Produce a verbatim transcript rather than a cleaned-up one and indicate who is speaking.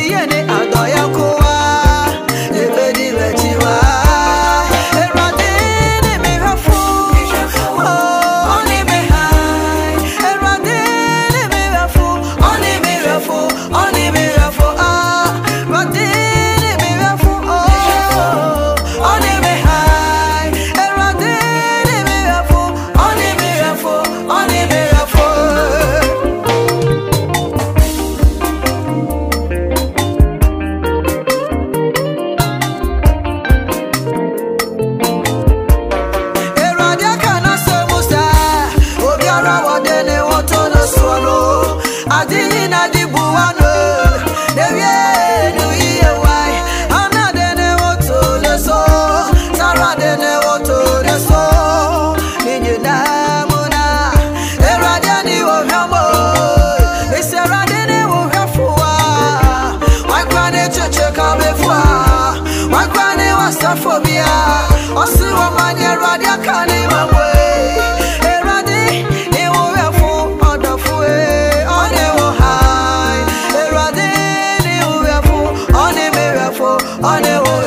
Speaker 1: yene adoya kowa ebedi lechiwa erade ne me hafu oh oni me hai erade ne me hafu oni me hafu oni me hafu ah erade ne me hafu oh oni me hai erade ne me hafu oni me hafu oni me hafu Adini na di buwano, dewe nu iye wai. Ana dene woto leso, Sara dene woto leso. Ninyu na muna, era deni wo hamo, isera dene wo hafuwa. Wakwane cheche kabefwa, wakwane wasafobia. Osi wa manye radia kani mamwe. Era di ni wo hafu odafue. On